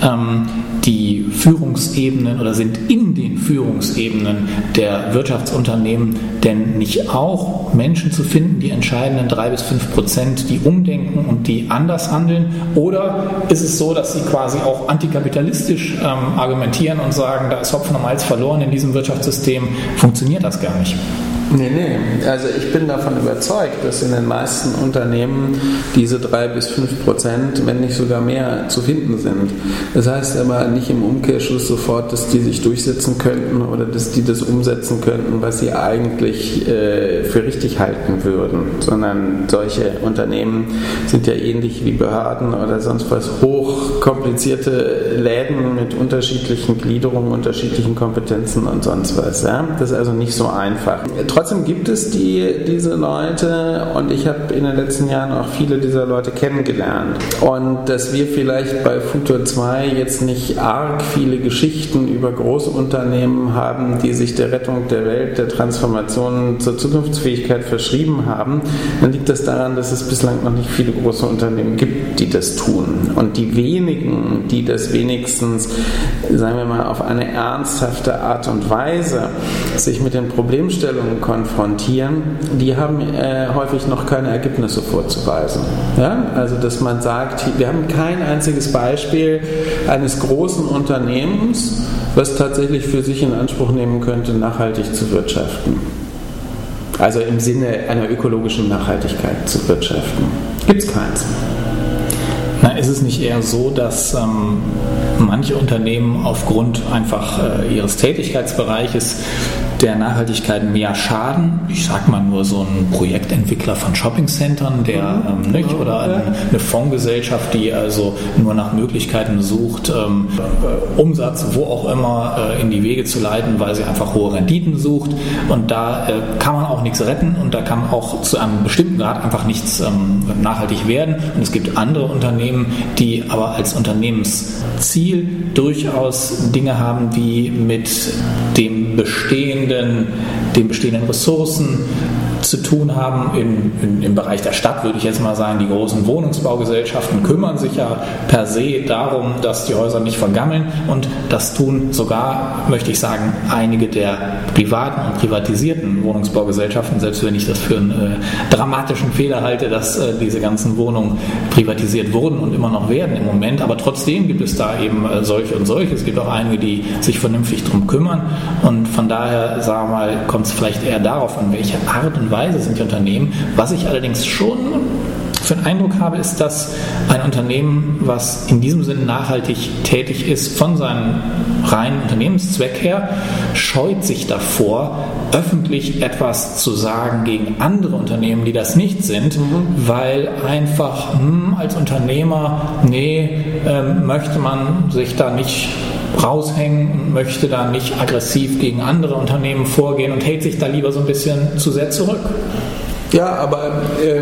die Führungsebenen oder sind in den Führungsebenen der Wirtschaftsunternehmen denn nicht auch Menschen zu finden, die entscheidenden 3-5%, die umdenken und die anders handeln? Oder ist es so, dass sie quasi auch antikapitalistisch argumentieren und sagen, da ist Hopfen und Malz verloren in diesem Wirtschaftssystem, funktioniert das gar nicht? Nee. Also ich bin davon überzeugt, dass in den meisten Unternehmen diese 3-5%, wenn nicht sogar mehr, zu finden sind. Das heißt aber nicht im Umkehrschluss sofort, dass die sich durchsetzen könnten oder dass die das umsetzen könnten, was sie eigentlich für richtig halten würden, sondern solche Unternehmen sind ja ähnlich wie Behörden oder sonst was hochkomplizierte Läden mit unterschiedlichen Gliederungen, unterschiedlichen Kompetenzen und sonst was. Ja? Das ist also nicht so einfach. Trotzdem gibt es diese Leute und ich habe in den letzten Jahren auch viele dieser Leute kennengelernt. Und dass wir vielleicht bei Futur 2 jetzt nicht arg viele Geschichten über große Unternehmen haben, die sich der Rettung der Welt, der Transformation zur Zukunftsfähigkeit verschrieben haben, dann liegt das daran, dass es bislang noch nicht viele große Unternehmen gibt, die das tun. Und die wenigen, die das wenigstens, sagen wir mal, auf eine ernsthafte Art und Weise sich mit den Problemstellungen konfrontieren, die haben häufig noch keine Ergebnisse vorzuweisen. Ja? Also, dass man sagt, wir haben kein einziges Beispiel eines großen Unternehmens, was tatsächlich für sich in Anspruch nehmen könnte, nachhaltig zu wirtschaften. Also im Sinne einer ökologischen Nachhaltigkeit zu wirtschaften. Gibt es keins. Na, ist es nicht eher so, dass manche Unternehmen aufgrund einfach ihres Tätigkeitsbereiches der Nachhaltigkeit mehr schaden? Ich sag mal nur so ein Projektentwickler von Shoppingcentern, der nicht, oder eine Fondsgesellschaft, die also nur nach Möglichkeiten sucht, Umsatz, wo auch immer, in die Wege zu leiten, weil sie einfach hohe Renditen sucht. Und da kann man auch nichts retten und da kann auch zu einem bestimmten Grad einfach nichts nachhaltig werden. Und es gibt andere Unternehmen, die aber als Unternehmensziel durchaus Dinge haben, wie mit den bestehenden Ressourcen zu tun haben. Im Bereich der Stadt würde ich jetzt mal sagen, die großen Wohnungsbaugesellschaften kümmern sich ja per se darum, dass die Häuser nicht vergammeln, und das tun sogar, möchte ich sagen, einige der privaten und privatisierten Wohnungsbaugesellschaften, selbst wenn ich das für einen dramatischen Fehler halte, dass diese ganzen Wohnungen privatisiert wurden und immer noch werden im Moment, aber trotzdem gibt es da eben solche und solche. Es gibt auch einige, die sich vernünftig drum kümmern, und von daher, sagen wir mal, kommt es vielleicht eher darauf an, welche Art und Weise sind die Unternehmen. Was ich allerdings schon für einen Eindruck habe, ist, dass ein Unternehmen, was in diesem Sinne nachhaltig tätig ist, von seinem reinen Unternehmenszweck her, scheut sich davor, öffentlich etwas zu sagen gegen andere Unternehmen, die das nicht sind, weil einfach als Unternehmer, möchte man sich da nicht raushängen, möchte da nicht aggressiv gegen andere Unternehmen vorgehen und hält sich da lieber so ein bisschen zu sehr zurück. Ja, aber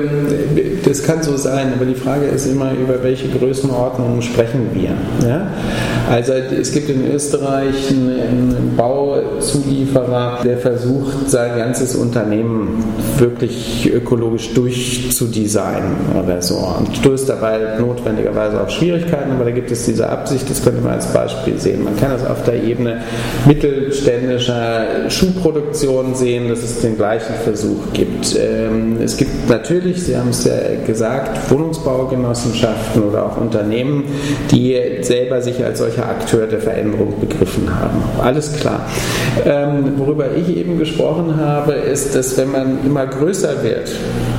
das kann so sein, aber die Frage ist immer, über welche Größenordnungen sprechen wir. Ja? Also es gibt in Österreich einen Bauzulieferer, der versucht, sein ganzes Unternehmen wirklich ökologisch durchzudesignen oder so, und stößt dabei notwendigerweise auf Schwierigkeiten, aber da gibt es diese Absicht, das könnte man als Beispiel sehen. Man kann es auf der Ebene mittelständischer Schuhproduktion sehen, dass es den gleichen Versuch gibt. Es gibt natürlich, Sie haben es ja gesagt, Wohnungsbaugenossenschaften oder auch Unternehmen, die selber sich als solcher Akteur der Veränderung begriffen haben. Alles klar. Worüber ich eben gesprochen habe, ist, dass wenn man immer größer wird,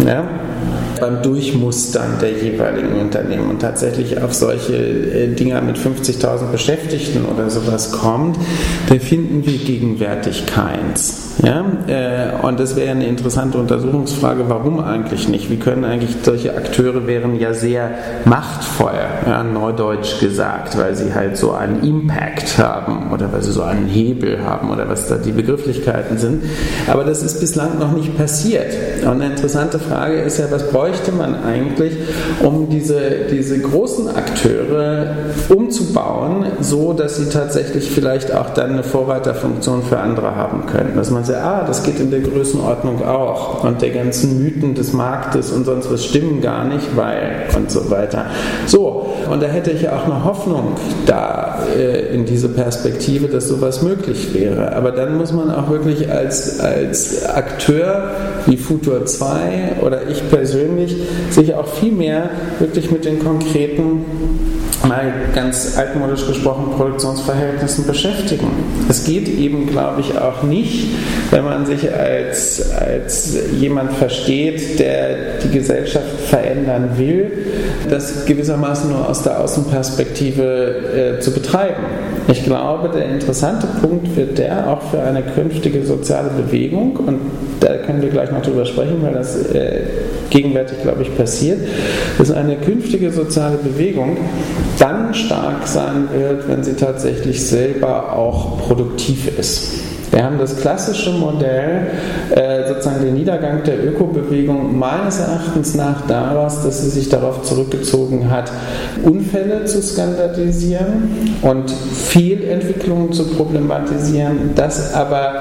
beim Durchmustern der jeweiligen Unternehmen und tatsächlich auf solche Dinger mit 50.000 Beschäftigten oder sowas kommt, da finden wir gegenwärtig keins. Ja? Und das wäre eine interessante Untersuchungsfrage, warum eigentlich nicht? Wie können eigentlich solche Akteure wären ja sehr machtvoll, neudeutsch gesagt, weil sie halt so einen Impact haben oder weil sie so einen Hebel haben oder was da die Begrifflichkeiten sind. Aber das ist bislang noch nicht passiert. Und eine interessante Frage ist ja, was bräuchte man eigentlich, um diese großen Akteure umzubauen, so dass sie tatsächlich vielleicht auch dann eine Vorreiterfunktion für andere haben können. Dass man sagt, das geht in der Größenordnung auch, und der ganzen Mythen des Marktes und sonst was stimmen gar nicht, weil und so weiter. So, und da hätte ich ja auch eine Hoffnung da in diese Perspektive, dass sowas möglich wäre. Aber dann muss man auch wirklich als Akteur wie Futur 2 oder ich persönlich sich auch viel mehr wirklich mit den konkreten, mal ganz altmodisch gesprochen, Produktionsverhältnissen beschäftigen. Es geht eben, glaube ich, auch nicht, wenn man sich als jemand versteht, der die Gesellschaft verändern will, das gewissermaßen nur aus der Außenperspektive zu betreiben. Ich glaube, der interessante Punkt wird der auch für eine künftige soziale Bewegung, und da können wir gleich noch drüber sprechen, weil das gegenwärtig, glaube ich, passiert, dass eine künftige soziale Bewegung dann stark sein wird, wenn sie tatsächlich selber auch produktiv ist. Wir haben das klassische Modell sozusagen der Niedergang der Ökobewegung meines Erachtens nach daraus, dass sie sich darauf zurückgezogen hat, Unfälle zu skandalisieren und Fehlentwicklungen zu problematisieren, das aber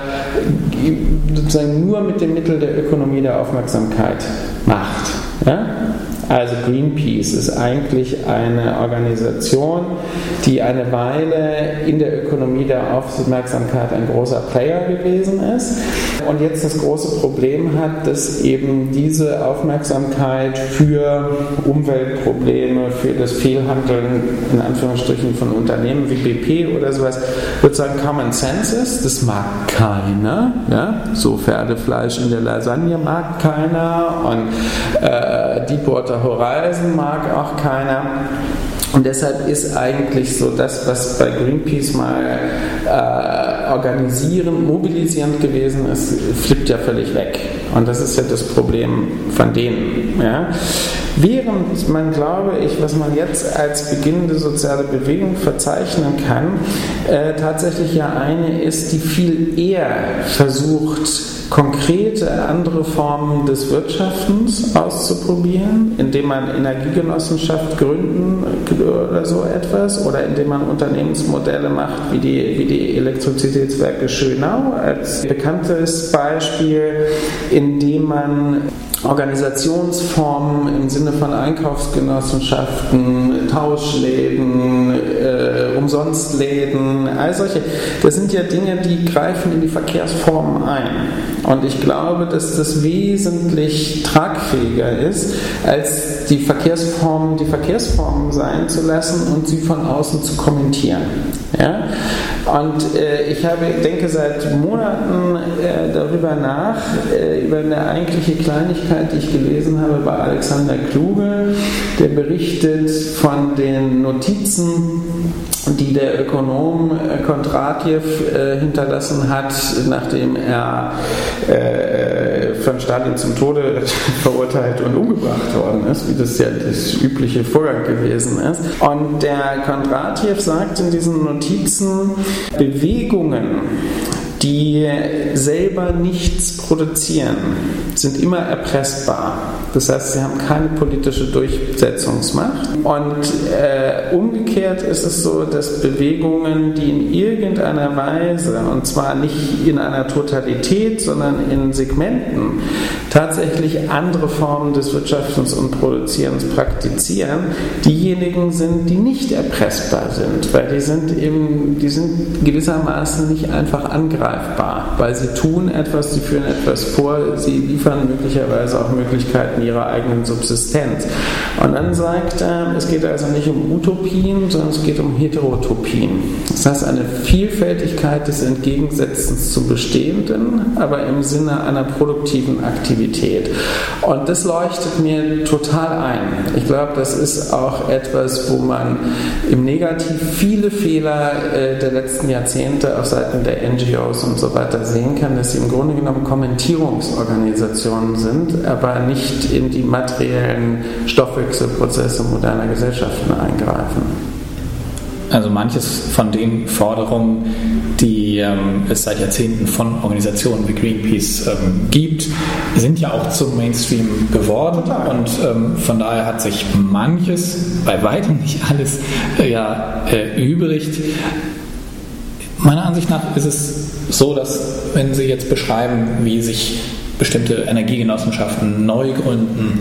sozusagen nur mit dem Mittel der Ökonomie der Aufmerksamkeit macht. Ja? Also Greenpeace ist eigentlich eine Organisation, die eine Weile in der Ökonomie der Aufmerksamkeit ein großer Player gewesen ist und jetzt das große Problem hat, dass eben diese Aufmerksamkeit für Umweltprobleme, für das Fehlhandeln in Anführungsstrichen von Unternehmen wie BP oder sowas sozusagen Common Sense ist. Das mag keiner. Ja? So Pferdefleisch in der Lasagne mag keiner und Deepwater Horizon mag auch keiner. Und deshalb ist eigentlich so das, was bei Greenpeace mal organisierend, mobilisierend gewesen ist, flippt ja völlig weg. Und das ist ja das Problem von denen. Ja? Während man, glaube ich, was man jetzt als beginnende soziale Bewegung verzeichnen kann, tatsächlich ja eine ist, die viel eher versucht, konkrete andere Formen des Wirtschaftens auszuprobieren, indem man Energiegenossenschaft gründen oder so etwas, oder indem man Unternehmensmodelle macht, wie die Elektrizitätswerke Schönau als bekanntes Beispiel, indem man Organisationsformen im Sinne von Einkaufsgenossenschaften, Tauschläden, Umsonstläden, all solche. Das sind ja Dinge, die greifen in die Verkehrsformen ein. Und ich glaube, dass das wesentlich tragfähiger ist, als die Verkehrsformen sein zu lassen und sie von außen zu kommentieren. Ja? Und ich denke seit Monaten darüber nach, über eine eigentliche Kleinigkeit, die ich gelesen habe bei Alexander Kluge, der berichtet von den Notizen, die der Ökonom Kondratjew hinterlassen hat, nachdem er von Stalin zum Tode verurteilt und umgebracht worden ist, wie das ja das übliche Vorgang gewesen ist. Und der Kondratjew sagt in diesen Notizen, Bewegungen, die selber nichts produzieren, sind immer erpressbar. Das heißt, sie haben keine politische Durchsetzungsmacht. Und umgekehrt ist es so, dass Bewegungen, die in irgendeiner Weise, und zwar nicht in einer Totalität, sondern in Segmenten, tatsächlich andere Formen des Wirtschaftens und Produzierens praktizieren, diejenigen sind, die nicht erpressbar sind, weil die sind gewissermaßen nicht einfach angreifbar, weil sie tun etwas, sie führen etwas vor, sie liefern möglicherweise auch Möglichkeiten ihrer eigenen Subsistenz. Und dann sagt er, es geht also nicht um Utopien, sondern es geht um Heterotopien. Das heißt, eine Vielfältigkeit des Entgegensetzens zum Bestehenden, aber im Sinne einer produktiven Aktivität. Und das leuchtet mir total ein. Ich glaube, das ist auch etwas, wo man im Negativ viele Fehler der letzten Jahrzehnte auf Seiten der NGOs und so weiter sehen kann, dass sie im Grunde genommen Kommentierungsorganisationen sind, aber nicht in die materiellen Stoffwechselprozesse moderner Gesellschaften eingreifen. Also manches von den Forderungen, die es seit Jahrzehnten von Organisationen wie Greenpeace gibt, sind ja auch zum Mainstream geworden. Und von daher hat sich manches, bei weitem nicht alles, erübrigt. Meiner Ansicht nach ist es so, dass, wenn Sie jetzt beschreiben, wie sich bestimmte Energiegenossenschaften neu gründen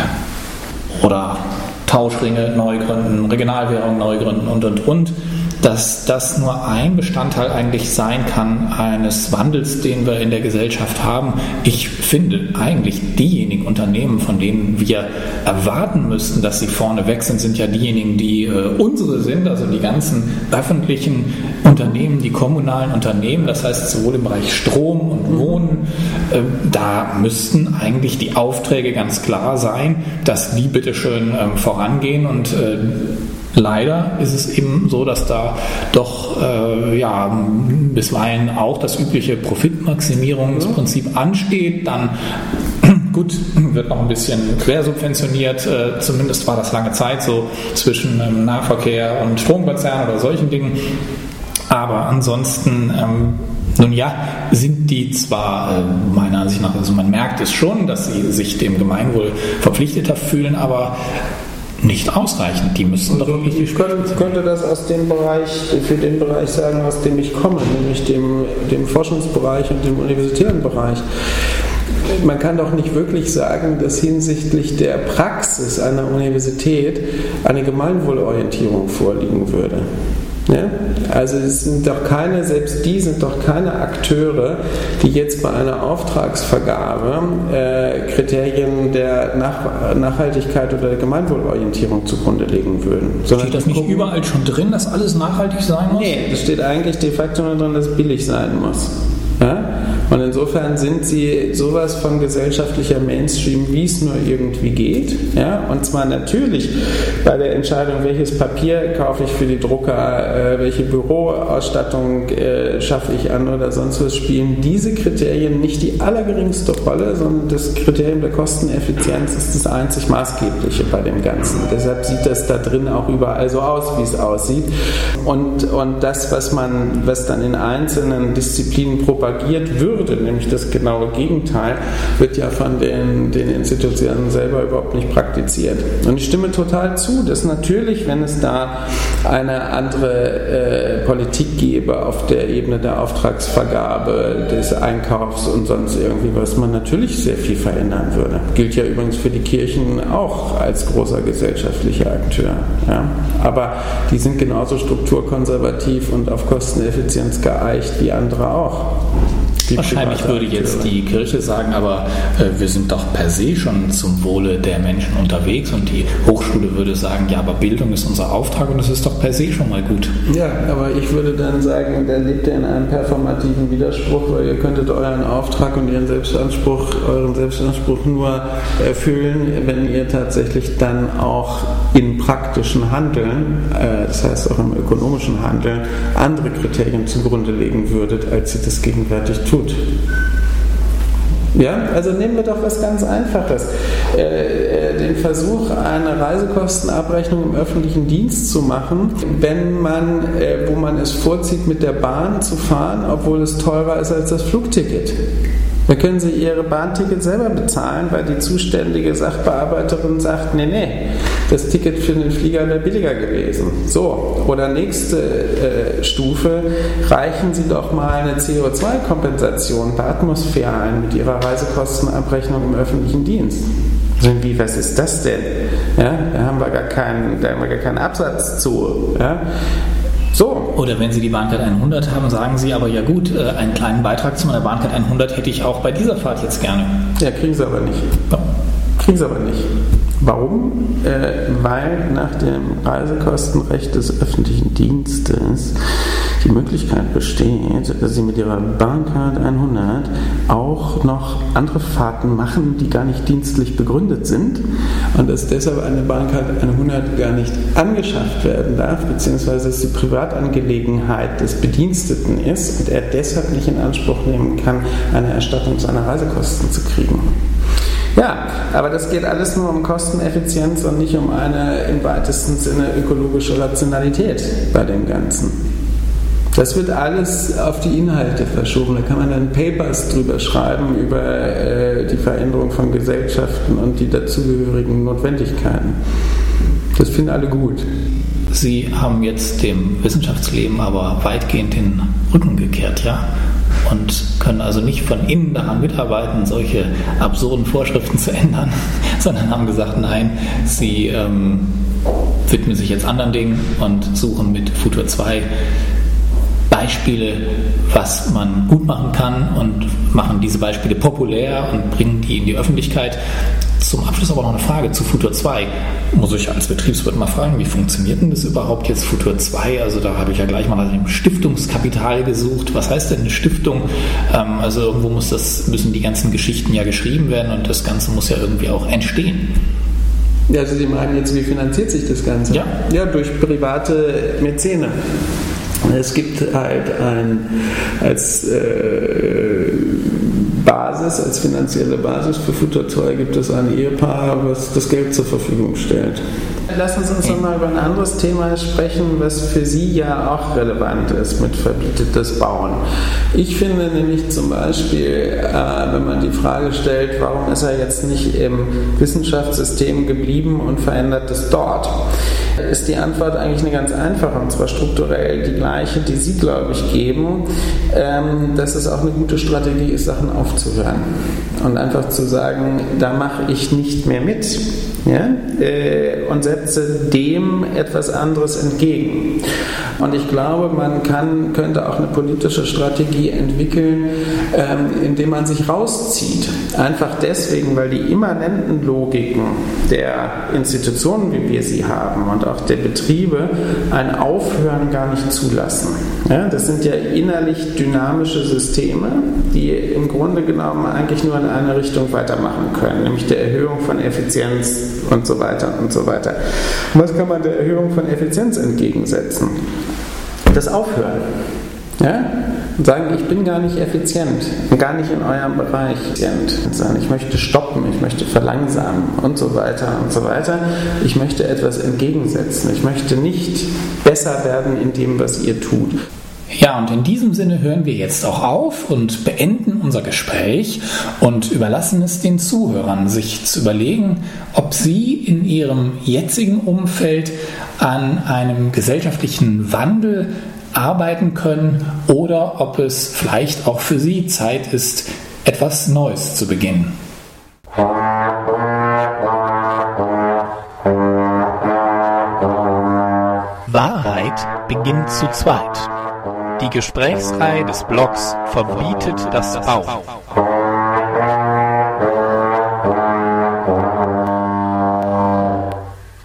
oder Tauschringe neu gründen, Regionalwährungen neu gründen und, dass das nur ein Bestandteil eigentlich sein kann eines Wandels, den wir in der Gesellschaft haben. Ich finde eigentlich diejenigen Unternehmen, von denen wir erwarten müssten, dass sie vorne weg sind, sind ja diejenigen, die unsere sind, also die ganzen öffentlichen Unternehmen, die kommunalen Unternehmen, das heißt sowohl im Bereich Strom und Wohnen, da müssten eigentlich die Aufträge ganz klar sein, dass die bitteschön vorangehen und leider ist es eben so, dass da doch bisweilen auch das übliche Profitmaximierungsprinzip ansteht. Dann gut, wird noch ein bisschen quersubventioniert, zumindest war das lange Zeit so zwischen Nahverkehr und Stromkonzern oder solchen Dingen. Aber ansonsten Nun ja, sind die zwar meiner Ansicht nach, also man merkt es schon, dass sie sich dem Gemeinwohl verpflichteter fühlen, aber nicht ausreichend. Die müssen doch wirklich... Ich könnte das aus dem Bereich, für den Bereich sagen, aus dem ich komme, nämlich dem Forschungsbereich und dem universitären Bereich. Man kann doch nicht wirklich sagen, dass hinsichtlich der Praxis einer Universität eine Gemeinwohlorientierung vorliegen würde. Ja? Also es sind doch keine, selbst die sind doch keine Akteure, die jetzt bei einer Auftragsvergabe Kriterien der Nachhaltigkeit oder der Gemeinwohlorientierung zugrunde legen würden. Steht das nicht überall schon drin, dass alles nachhaltig sein muss? Nee, das steht eigentlich de facto nur drin, dass es billig sein muss. Ja? Und insofern sind sie sowas von gesellschaftlicher Mainstream, wie es nur irgendwie geht. Ja? Und zwar natürlich bei der Entscheidung, welches Papier kaufe ich für die Drucker, welche Büroausstattung schaffe ich an oder sonst was, spielen diese Kriterien nicht die allergeringste Rolle, sondern das Kriterium der Kosteneffizienz ist das einzig Maßgebliche bei dem Ganzen. Deshalb sieht das da drin auch überall so aus, wie es aussieht. Und das, was dann in einzelnen Disziplinen propagiert wird, nämlich das genaue Gegenteil, wird ja von den Institutionen selber überhaupt nicht praktiziert. Und ich stimme total zu, dass natürlich, wenn es da eine andere Politik gäbe auf der Ebene der Auftragsvergabe, des Einkaufs und sonst irgendwie was, man natürlich sehr viel verändern würde. Gilt ja übrigens für die Kirchen auch als großer gesellschaftlicher Akteur. Ja? Aber die sind genauso strukturkonservativ und auf Kosteneffizienz geeicht wie andere auch. Wahrscheinlich würde jetzt die Kirche sagen, aber wir sind doch per se schon zum Wohle der Menschen unterwegs, und die Hochschule würde sagen, ja, aber Bildung ist unser Auftrag und das ist doch per se schon mal gut. Ja, aber ich würde dann sagen, da lebt ihr in einem performativen Widerspruch, weil ihr könntet euren Auftrag und euren Selbstanspruch nur erfüllen, wenn ihr tatsächlich dann auch in praktischen Handeln, das heißt auch im ökonomischen Handeln, andere Kriterien zugrunde legen würdet, als ihr das gegenwärtig tut. Ja, also nehmen wir doch was ganz Einfaches. Den Versuch, eine Reisekostenabrechnung im öffentlichen Dienst zu machen, wo man es vorzieht, mit der Bahn zu fahren, obwohl es teurer ist als das Flugticket. Da können Sie Ihre Bahnticket selber bezahlen, weil die zuständige Sachbearbeiterin sagt, nee, das Ticket für den Flieger wäre billiger gewesen. So, oder nächste Stufe, reichen Sie doch mal eine CO2-Kompensation per Atmosphäre ein mit Ihrer Reisekostenabrechnung im öffentlichen Dienst. Wie, was ist das denn? Ja, da haben wir gar keinen Absatz zu. Ja? So. Oder wenn Sie die Bahncard 100 haben, sagen Sie aber, ja gut, einen kleinen Beitrag zu meiner Bahncard 100 hätte ich auch bei dieser Fahrt jetzt gerne. Ja, kriegen Sie aber nicht. Ja. Kriegen Sie aber nicht. Warum? Weil nach dem Reisekostenrecht des öffentlichen Dienstes die Möglichkeit besteht, dass Sie mit Ihrer Bahncard 100 auch noch andere Fahrten machen, die gar nicht dienstlich begründet sind, und dass deshalb eine Bahncard 100 gar nicht angeschafft werden darf, beziehungsweise dass die Privatangelegenheit des Bediensteten ist und er deshalb nicht in Anspruch nehmen kann, eine Erstattung seiner Reisekosten zu kriegen. Ja, aber das geht alles nur um Kosteneffizienz und nicht um eine im weitesten Sinne ökologische Rationalität bei dem Ganzen. Das wird alles auf die Inhalte verschoben. Da kann man dann Papers drüber schreiben, über die Veränderung von Gesellschaften und die dazugehörigen Notwendigkeiten. Das finden alle gut. Sie haben jetzt dem Wissenschaftsleben aber weitgehend den Rücken gekehrt, ja? Und können also nicht von innen daran mitarbeiten, solche absurden Vorschriften zu ändern, sondern haben gesagt, nein, Sie widmen sich jetzt anderen Dingen und suchen mit Futur 2 Beispiele, was man gut machen kann, und machen diese Beispiele populär und bringen die in die Öffentlichkeit. Zum Abschluss aber noch eine Frage zu Futur 2. Muss ich als Betriebswirt mal fragen, wie funktioniert denn das überhaupt jetzt, Futur 2? Also da habe ich ja gleich mal nach dem Stiftungskapital gesucht. Was heißt denn eine Stiftung? Also irgendwo müssen die ganzen Geschichten ja geschrieben werden, und das Ganze muss ja irgendwie auch entstehen. Ja, also Sie meinen jetzt, wie finanziert sich das Ganze? Ja, durch private Mäzene. Es gibt halt als Basis, als finanzielle Basis für Futtertreu gibt es ein Ehepaar, was das Geld zur Verfügung stellt. Lassen Sie uns nochmal über ein anderes Thema sprechen, was für Sie ja auch relevant ist mit verbietetes Bauen. Ich finde nämlich zum Beispiel, wenn man die Frage stellt, warum ist er jetzt nicht im Wissenschaftssystem geblieben und verändert es dort, ist die Antwort eigentlich eine ganz einfache, und zwar strukturell die gleiche, die Sie, glaube ich, geben, dass es auch eine gute Strategie ist, Sachen aufzuhören und einfach zu sagen, da mache ich nicht mehr mit, ja? Und setze dem etwas anderes entgegen. Und ich glaube, man könnte auch eine politische Strategie entwickeln, indem man sich rauszieht. Einfach deswegen, weil die immanenten Logiken der Institutionen, wie wir sie haben, und auch der Betriebe ein Aufhören gar nicht zulassen. Ja, das sind ja innerlich dynamische Systeme, die im Grunde genommen eigentlich nur in eine Richtung weitermachen können, nämlich der Erhöhung von Effizienz und so weiter und so weiter. Und was kann man der Erhöhung von Effizienz entgegensetzen? Das Aufhören. Ja? Und sagen, ich bin gar nicht effizient, gar nicht in eurem Bereich effizient. Sagen, ich möchte stoppen, ich möchte verlangsamen und so weiter und so weiter. Ich möchte etwas entgegensetzen. Ich möchte nicht besser werden in dem, was ihr tut. Ja, und in diesem Sinne hören wir jetzt auch auf und beenden unser Gespräch und überlassen es den Zuhörern, sich zu überlegen, ob sie in ihrem jetzigen Umfeld an einem gesellschaftlichen Wandel arbeiten können oder ob es vielleicht auch für sie Zeit ist, etwas Neues zu beginnen. Wahrheit beginnt zu zweit. Die Gesprächsreihe des Blogs verbietet das Bauen.